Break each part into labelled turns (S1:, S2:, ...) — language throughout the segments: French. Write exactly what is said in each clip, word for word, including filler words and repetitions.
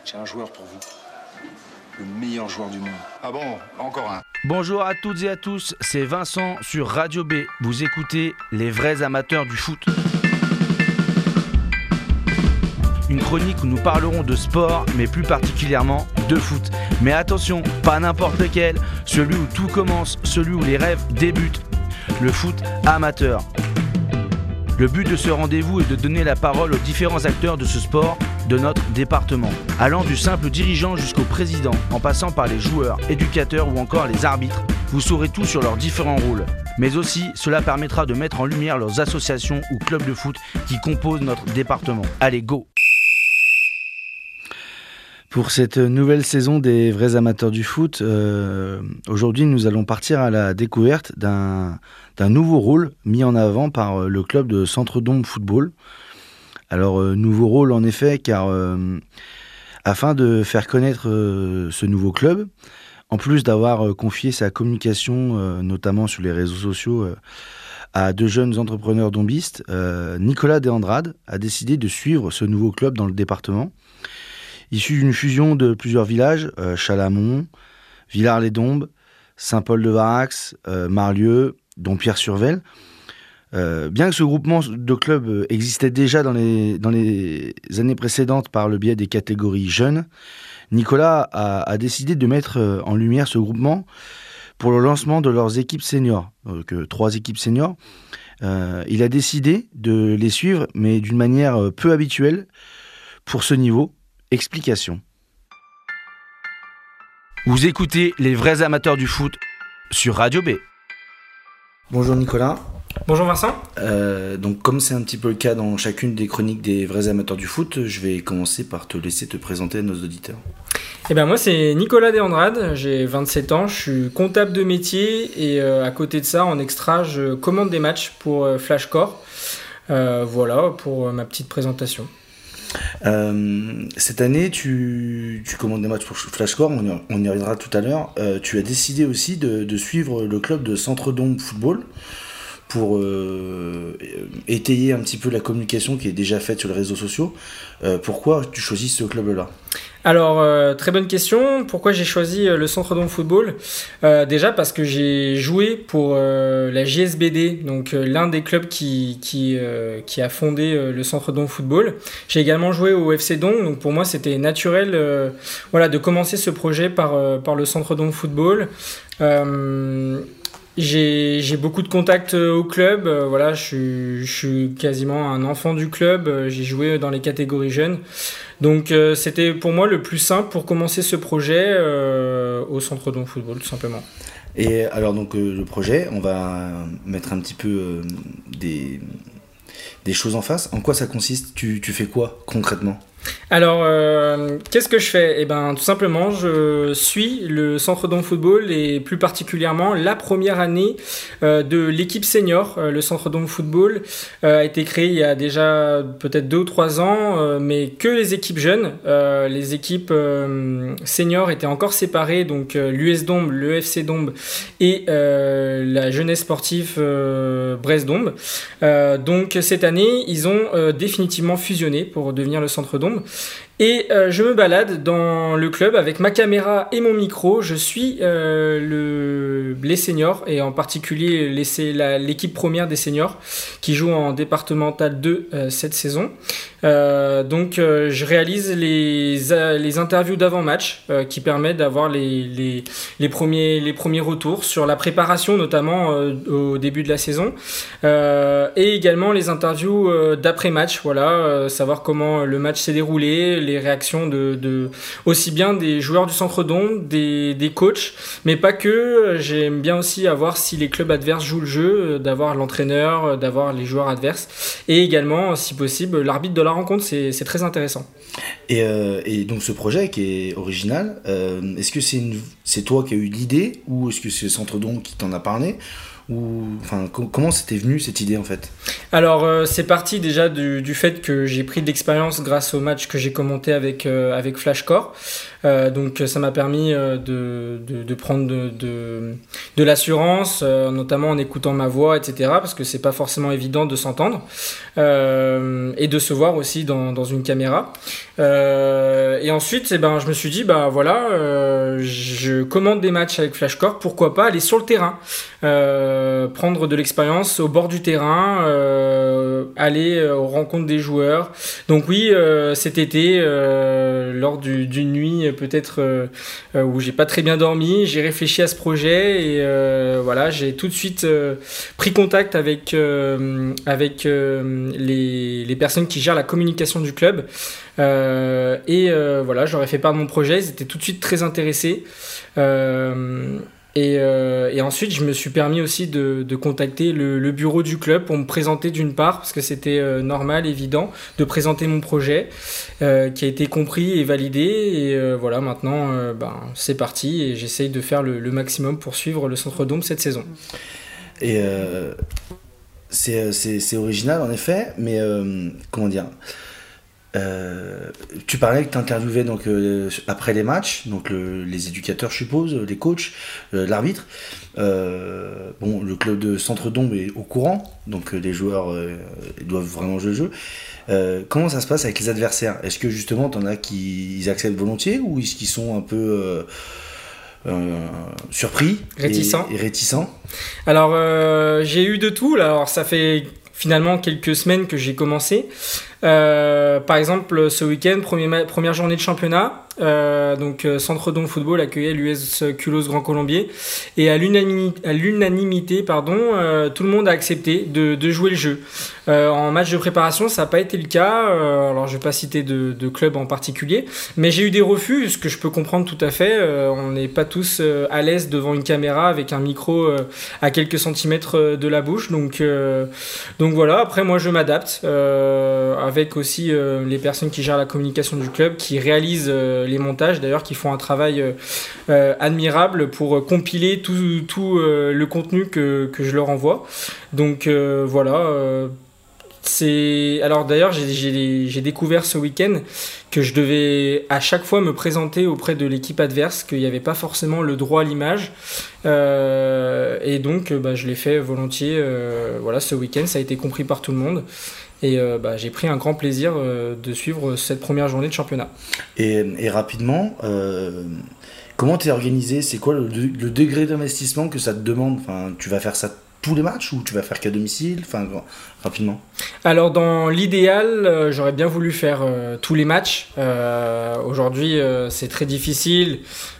S1: J'ai un joueur pour vous. Le meilleur joueur du monde.
S2: Ah bon, encore un.
S3: Bonjour à toutes et à tous, c'est Vincent sur Radio B. Vous écoutez les vrais amateurs du foot. Une chronique où nous parlerons de sport, mais plus particulièrement de foot. Mais attention, pas n'importe lequel, celui où tout commence, celui où les rêves débutent. Le foot amateur. Le but de ce rendez-vous est de donner la parole aux différents acteurs de ce sport de notre département, allant du simple dirigeant jusqu'au président, en passant par les joueurs, éducateurs ou encore les arbitres. Vous saurez tout sur leurs différents rôles. Mais aussi, cela permettra de mettre en lumière leurs associations ou clubs de foot qui composent notre département. Allez, go! Pour cette nouvelle saison des vrais amateurs du foot, euh, aujourd'hui nous allons partir à la découverte d'un, d'un nouveau rôle mis en avant par le club de Centre-Dombes Football. Alors, euh, nouveau rôle en effet, car euh, afin de faire connaître euh, ce nouveau club, en plus d'avoir euh, confié sa communication, euh, notamment sur les réseaux sociaux, euh, à deux jeunes entrepreneurs dombistes, euh, Nicolas Deandrade a décidé de suivre ce nouveau club dans le département. Issu d'une fusion de plusieurs villages, euh, Chalamont, Villars-les-Dombes, Saint-Paul-de-Varax, euh, Marlieu, Dompierre-sur-Vesle. Euh, bien que ce groupement de clubs existait déjà dans les, dans les années précédentes par le biais des catégories jeunes, Nicolas a, a décidé de mettre en lumière ce groupement pour le lancement de leurs équipes seniors, donc euh, trois équipes seniors. Euh, il a décidé de les suivre, mais d'une manière peu habituelle pour ce niveau. Explication. Vous écoutez les vrais amateurs du foot sur Radio B. Bonjour Nicolas.
S4: Bonjour Vincent.
S3: Euh, donc comme c'est un petit peu le cas dans chacune des chroniques des vrais amateurs du foot, je vais commencer par te laisser te présenter à nos auditeurs.
S4: Eh ben moi c'est Nicolas Deandrade, j'ai vingt-sept ans, je suis comptable de métier et euh, à côté de ça en extra je commande des matchs pour euh, Flashcore. Euh, voilà pour euh, ma petite présentation.
S3: Euh, cette année, tu, tu commandes des matchs pour Flashcore, on y, on y reviendra tout à l'heure. Euh, tu as décidé aussi de, de suivre le club de Centre-Dombes Football pour euh, étayer un petit peu la communication qui est déjà faite sur les réseaux sociaux. Euh, pourquoi tu choisis ce club-là ?
S4: Alors, euh, très bonne question. Pourquoi j'ai choisi euh, le Centre-Dombes Football ? euh, Déjà parce que j'ai joué pour euh, la J S B D, donc euh, l'un des clubs qui, qui, euh, qui a fondé euh, le Centre-Dombes Football. J'ai également joué au F C Dombes, donc pour moi c'était naturel euh, voilà, de commencer ce projet par, euh, par le Centre-Dombes Football. Euh, J'ai, j'ai beaucoup de contacts au club, euh, voilà, je suis, je suis quasiment un enfant du club, euh, j'ai joué dans les catégories jeunes. Donc euh, c'était pour moi le plus simple pour commencer ce projet euh, au Centre-Dombes Football, tout simplement.
S3: Et alors donc euh, le projet, on va mettre un petit peu euh, des, des choses en face. En quoi ça consiste ? tu, tu fais quoi concrètement ?
S4: Alors, euh, qu'est-ce que je fais ? Eh ben, tout simplement, je suis le Centre-Dombes Football et plus particulièrement la première année euh, de l'équipe senior. Euh, le Centre-Dombes Football euh, a été créé il y a déjà peut-être deux ou trois ans, euh, mais que les équipes jeunes. Euh, les équipes euh, seniors étaient encore séparées, donc euh, l'U S Dombes, le F C Dombes et euh, la jeunesse sportive euh, Brest-Dombes. Euh, donc cette année, ils ont euh, définitivement fusionné pour devenir le Centre-Dombes. Et euh, je me balade dans le club avec ma caméra et mon micro. Je suis euh, le, les seniors et en particulier les, la, l'équipe première des seniors qui joue en départemental deux euh, cette saison. Euh, donc euh, je réalise les, les interviews d'avant-match euh, qui permettent d'avoir les, les, les, premiers, les premiers retours sur la préparation notamment euh, au début de la saison euh, et également les interviews euh, d'après-match, voilà, euh, savoir comment le match s'est déroulé, les réactions de, de aussi bien des joueurs du Centre-Dombes, des, des coachs, mais pas que. J'aime bien aussi avoir si les clubs adverses jouent le jeu, d'avoir l'entraîneur, d'avoir les joueurs adverses et également si possible l'arbitre de la rencontre, c'est, c'est très intéressant.
S3: Et, euh, et donc ce projet qui est original, euh, est-ce que c'est, une, c'est toi qui as eu l'idée ou est-ce que c'est le Centre-Dombes qui t'en a parlé ou enfin co- comment c'était venu cette idée en fait?
S4: Alors euh, c'est parti déjà du, du fait que j'ai pris de l'expérience grâce au match que j'ai commenté avec, euh, avec Flashcore. Euh, donc ça m'a permis euh, de, de, de prendre de, de, de l'assurance, euh, notamment en écoutant ma voix, et cetera. Parce que c'est pas forcément évident de s'entendre euh, et de se voir aussi dans, dans une caméra. Euh, et ensuite, eh ben, je me suis dit, bah voilà, euh, je commande des matchs avec Flashcore, pourquoi pas aller sur le terrain, euh, prendre de l'expérience au bord du terrain, euh, aller euh, aux rencontres des joueurs. Donc oui, euh, cet été, euh, lors du, d'une nuit peut-être euh, où j'ai pas très bien dormi, j'ai réfléchi à ce projet et euh, voilà, j'ai tout de suite euh, pris contact avec euh, avec euh, les, les personnes qui gèrent la communication du club euh, et euh, voilà, je leur ai fait part de mon projet, ils étaient tout de suite très intéressés. Euh, Et, euh, et ensuite, je me suis permis aussi de, de contacter le, le bureau du club pour me présenter d'une part, parce que c'était euh, normal, évident, de présenter mon projet, euh, qui a été compris et validé. Et euh, voilà, maintenant, euh, ben, c'est parti et j'essaye de faire le, le maximum pour suivre le Centre Dôme cette saison.
S3: Et euh, c'est, c'est, c'est original en effet, mais euh, comment dire euh, tu parlais que tu interviewais donc, euh, après les matchs, donc le, les éducateurs, je suppose, les coachs, euh, l'arbitre. Euh, bon, le club de Centre Dôme est au courant, donc euh, les joueurs euh, doivent vraiment jouer le jeu. Euh, comment ça se passe avec les adversaires? Est-ce que justement, t'en as qui ils acceptent volontiers ou est-ce qu'ils sont un peu euh, euh, surpris,
S4: réticents
S3: et, et réticents?
S4: Alors, euh, j'ai eu de tout. Là. Alors, ça fait finalement quelques semaines que j'ai commencé. Euh, par exemple, ce week-end, premier ma- première journée de championnat, euh, donc euh, Centre Dôme Football accueillait l'U S Culose Grand Colombier et à l'unanimité, à l'unanimité pardon, euh, tout le monde a accepté de, de jouer le jeu. Euh, en match de préparation, ça n'a pas été le cas. Euh, alors, je ne vais pas citer de, de club en particulier, mais j'ai eu des refus, ce que je peux comprendre tout à fait. Euh, on n'est pas tous euh, à l'aise devant une caméra avec un micro euh, à quelques centimètres de la bouche, donc euh, donc voilà. Après, moi, je m'adapte. Euh, avec aussi euh, les personnes qui gèrent la communication du club, qui réalisent euh, les montages, d'ailleurs, qui font un travail euh, euh, admirable pour euh, compiler tout, tout euh, le contenu que, que je leur envoie. Donc euh, voilà. Euh, c'est... Alors d'ailleurs, j'ai, j'ai, j'ai découvert ce week-end que je devais à chaque fois me présenter auprès de l'équipe adverse, qu'il n'y avait pas forcément le droit à l'image. Euh, et donc, bah, je l'ai fait volontiers. Euh, voilà, ce week-end, ça a été compris par tout le monde. Et euh, bah, j'ai pris un grand plaisir euh, de suivre cette première journée de championnat.
S3: Et, et rapidement, euh, comment t'es organisé? C'est quoi le, le degré d'investissement que ça te demande? Enfin, tu vas faire ça tous les matchs ou tu vas faire qu'à domicile? Enfin, rapidement.
S4: Alors, dans l'idéal, euh, j'aurais bien voulu faire euh, tous les matchs. Euh, aujourd'hui, euh, c'est très difficile.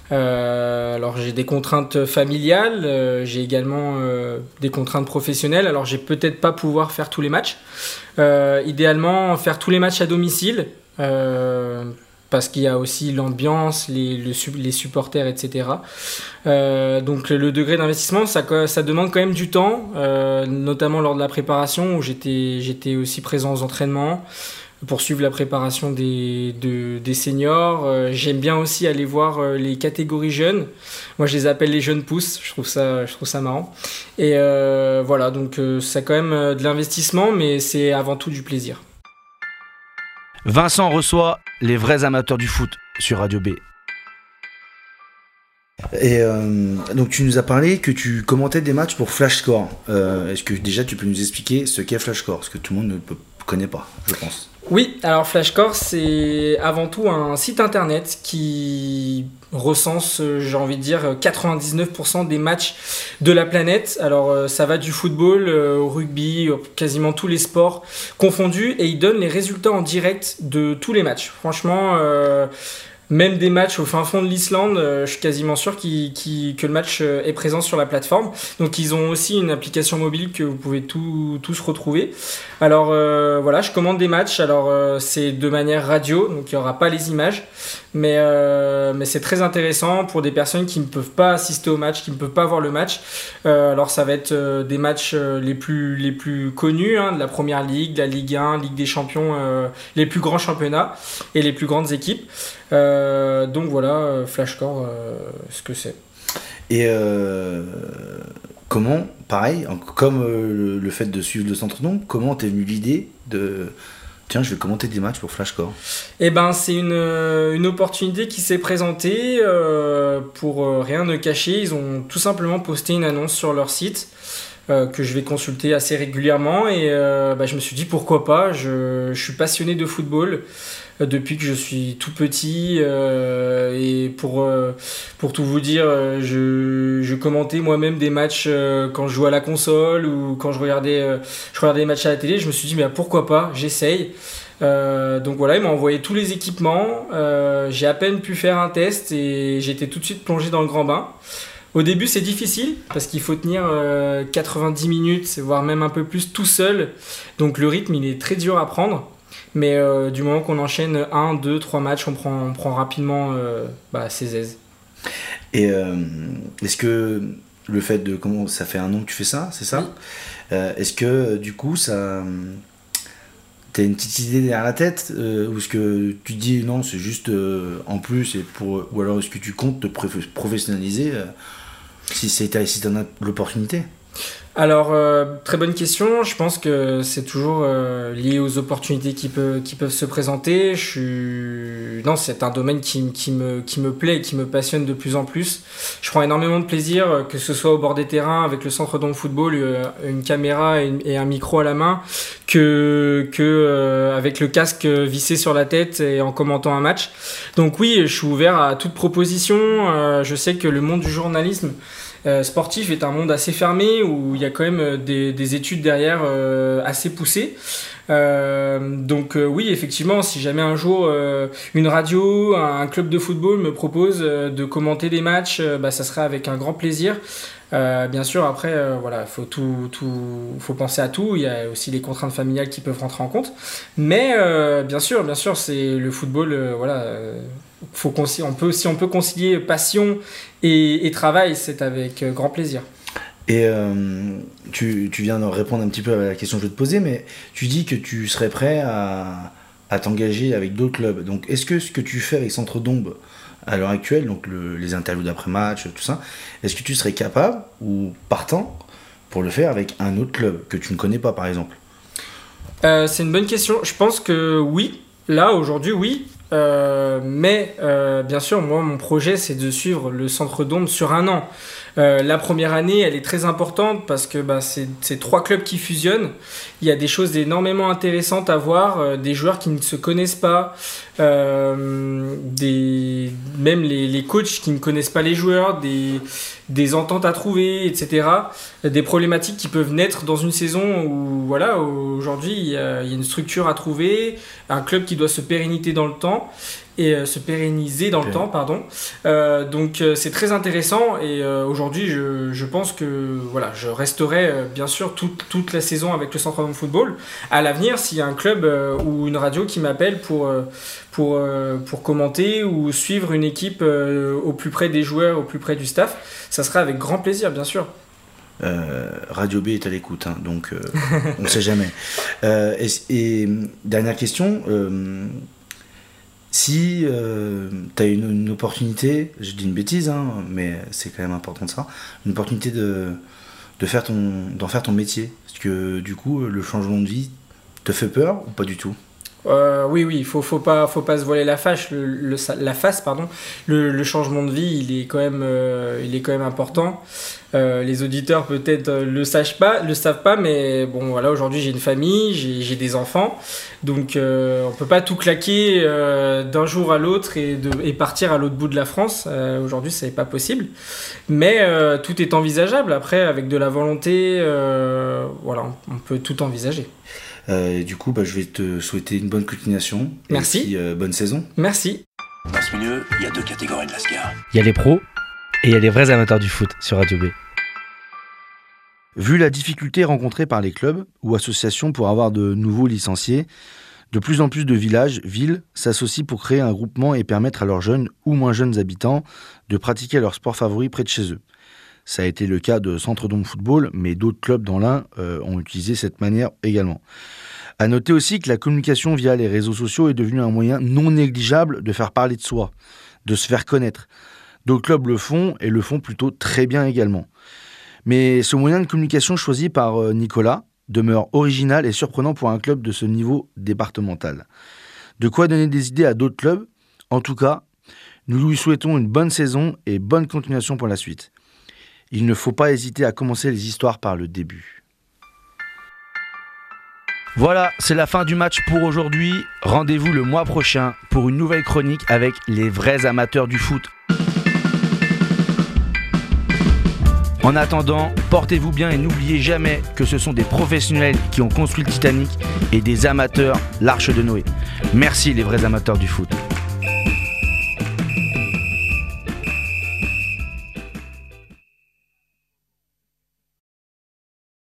S4: Euh, alors j'ai des contraintes familiales, euh, j'ai également euh, des contraintes professionnelles, alors j'ai peut-être pas pouvoir faire tous les matchs. Euh, idéalement faire tous les matchs à domicile, euh, parce qu'il y a aussi l'ambiance, les, le, les supporters, et cetera. Euh, donc le degré d'investissement, ça, ça demande quand même du temps, euh, notamment lors de la préparation où j'étais, j'étais aussi présent aux entraînements. Pour suivre la préparation des, de, des seniors. Euh, j'aime bien aussi aller voir euh, les catégories jeunes. Moi, je les appelle les jeunes pousses. Je trouve ça, je trouve ça marrant. Et euh, voilà, donc euh, c'est quand même euh, de l'investissement, mais c'est avant tout du plaisir.
S3: Vincent reçoit les vrais amateurs du foot sur Radio B. Et euh, donc tu nous as parlé que tu commentais des matchs pour Flashcore. Euh, est-ce que déjà tu peux nous expliquer ce qu'est Flashcore? Parce que tout le monde ne peut, connaît pas, je pense.
S4: Oui, alors Flashcore, c'est avant tout un site internet qui recense, j'ai envie de dire, quatre-vingt-dix-neuf pour cent des matchs de la planète. Alors ça va du football au rugby, quasiment tous les sports confondus, et il donne les résultats en direct de tous les matchs. Franchement... Euh, Même des matchs au fin fond de l'Islande, euh, je suis quasiment sûr qu'il, qu'il, que le match euh, est présent sur la plateforme. Donc ils ont aussi une application mobile que vous pouvez tout, tous retrouver. Alors euh, voilà, je commande des matchs. Alors euh, c'est de manière radio, donc il n'y aura pas les images. Mais, euh, mais c'est très intéressant pour des personnes qui ne peuvent pas assister au match, qui ne peuvent pas voir le match. Euh, alors ça va être euh, des matchs euh, les, plus, les plus connus, hein, de la Première Ligue, de la Ligue un, Ligue des Champions, euh, les plus grands championnats et les plus grandes équipes. Euh, donc voilà, Flashcore, euh, ce que c'est.
S3: Et euh, comment, pareil, comme euh, le fait de suivre le Centre Dom, comment t'es venu l'idée de tiens, je vais commenter des matchs pour Flashcore?
S4: Eh ben, c'est une, une opportunité qui s'est présentée. Euh, pour euh, rien ne cacher, ils ont tout simplement posté une annonce sur leur site euh, que je vais consulter assez régulièrement. Et euh, bah, je me suis dit pourquoi pas. Je, je suis passionné de football euh, depuis que je suis tout petit. Euh, et pour, euh, pour tout vous dire, je, je commentais moi-même des matchs euh, quand je jouais à la console ou quand je regardais, euh, je regardais des matchs à la télé. Je me suis dit mais pourquoi pas, j'essaye. Euh, donc voilà, il m'a envoyé tous les équipements, euh, j'ai à peine pu faire un test et j'étais tout de suite plongé dans le grand bain. Au début c'est difficile parce qu'il faut tenir euh, quatre-vingt-dix minutes, voire même un peu plus tout seul, donc le rythme il est très dur à prendre, mais euh, du moment qu'on enchaîne un, deux, trois matchs, on prend, on prend rapidement euh, bah, ses aises.
S3: Et euh, est-ce que le fait de, comment ça fait un an que tu fais ça, c'est ça?
S4: Oui.
S3: euh, Est-ce que du coup ça... T'as une petite idée derrière la tête euh, ou est-ce que tu dis non, c'est juste euh, en plus et pour, ou alors est-ce que tu comptes te professionnaliser euh, si, c'est, si t'en as l'opportunité?
S4: Alors, euh, très bonne question. Je pense que c'est toujours euh, lié aux opportunités qui, peut, qui peuvent se présenter. Je suis... Non, c'est un domaine qui, qui, me, qui me plaît et qui me passionne de plus en plus. Je prends énormément de plaisir, que ce soit au bord des terrains, avec le Centre Dom Football, une caméra et, une, et un micro à la main, que, que euh, avec le casque vissé sur la tête et en commentant un match. Donc oui, je suis ouvert à toute proposition. Euh, je sais que le monde du journalisme Euh, sportif est un monde assez fermé où il y a quand même des, des études derrière euh, assez poussées. Euh, donc euh, oui, effectivement, si jamais un jour euh, une radio, un club de football me propose euh, de commenter des matchs, euh, bah, ça serait avec un grand plaisir. Euh, bien sûr, après, euh, voilà, faut tout, tout, faut penser à tout. Il y a aussi les contraintes familiales qui peuvent rentrer en compte. Mais euh, bien sûr, bien sûr, c'est le football. Euh, voilà, euh, faut concilier, on peut, si on peut concilier passion et, et travail, c'est avec grand plaisir.
S3: Et euh, tu, tu viens de répondre un petit peu à la question que je vais te poser, mais tu dis que tu serais prêt à, à t'engager avec d'autres clubs. Donc, est-ce que ce que tu fais avec Centre Dom à l'heure actuelle, donc le, les interviews d'après-match, tout ça, est-ce que tu serais capable ou partant pour le faire avec un autre club que tu ne connais pas, par exemple?
S4: euh, C'est une bonne question. Je pense que oui. Là, aujourd'hui, oui. Euh, mais euh, bien sûr, moi, mon projet, c'est de suivre le Centre Dom sur un an. Euh, la première année, elle est très importante parce que bah, c'est, c'est trois clubs qui fusionnent. Il y a des choses énormément intéressantes à voir, euh, des joueurs qui ne se connaissent pas, euh, des, même les, les coachs qui ne connaissent pas les joueurs, des, des ententes à trouver, et cetera. Des problématiques qui peuvent naître dans une saison où, voilà, aujourd'hui, il y a, il y a une structure à trouver, un club qui doit se pérenniser dans le temps. et euh, se pérenniser dans le ouais. temps, pardon. Euh, donc euh, c'est très intéressant et euh, aujourd'hui je, je pense que voilà, je resterai euh, bien sûr toute, toute la saison avec le Centre Dom Football. À l'avenir, s'il y a un club euh, ou une radio qui m'appelle pour, euh, pour, euh, pour commenter ou suivre une équipe euh, au plus près des joueurs, au plus près du staff, ça sera avec grand plaisir, bien sûr.
S3: Euh, Radio B est à l'écoute, hein, donc euh, on ne sait jamais. Euh, et, et dernière question, euh, si euh, tu as une, une opportunité, je dis une bêtise, hein, mais c'est quand même important de ça, une opportunité de, de faire ton, d'en faire ton métier, est-ce que du coup le changement de vie te fait peur ou pas du tout?
S4: Euh, oui, oui, il faut, faut pas, faut pas se voiler la face. Le, le, la face, pardon. Le, le changement de vie, il est quand même, euh, il est quand même important. Euh, les auditeurs peut-être le savent pas, le savent pas, mais bon, voilà, aujourd'hui j'ai une famille, j'ai, j'ai des enfants, donc euh, on peut pas tout claquer euh, d'un jour à l'autre et, de, et partir à l'autre bout de la France. Euh, aujourd'hui, c'est pas possible, mais euh, tout est envisageable. Après, avec de la volonté, euh, voilà, on peut tout envisager.
S3: Euh, et du coup, bah, je vais te souhaiter une bonne continuation.
S4: Merci.
S3: Et puis, euh, bonne saison.
S4: Merci.
S2: Dans ce milieu, il y a deux catégories de lascar.
S5: Il y a les pros et il y a les vrais amateurs du foot sur Radio B.
S3: Vu la difficulté rencontrée par les clubs ou associations pour avoir de nouveaux licenciés, de plus en plus de villages, villes, s'associent pour créer un groupement et permettre à leurs jeunes ou moins jeunes habitants de pratiquer leur sport favori près de chez eux. Ça a été le cas de Centre Dom Football, mais d'autres clubs dans l'Ain euh, ont utilisé cette manière également. À noter aussi que la communication via les réseaux sociaux est devenue un moyen non négligeable de faire parler de soi, de se faire connaître. D'autres clubs le font et le font plutôt très bien également. Mais ce moyen de communication choisi par Nicolas demeure original et surprenant pour un club de ce niveau départemental. De quoi donner des idées à d'autres clubs. En tout cas, nous lui souhaitons une bonne saison et bonne continuation pour la suite. Il ne faut pas hésiter à commencer les histoires par le début. Voilà, c'est la fin du match pour aujourd'hui. Rendez-vous le mois prochain pour une nouvelle chronique avec les vrais amateurs du foot. En attendant, portez-vous bien et n'oubliez jamais que ce sont des professionnels qui ont construit le Titanic et des amateurs l'Arche de Noé. Merci les vrais amateurs du foot.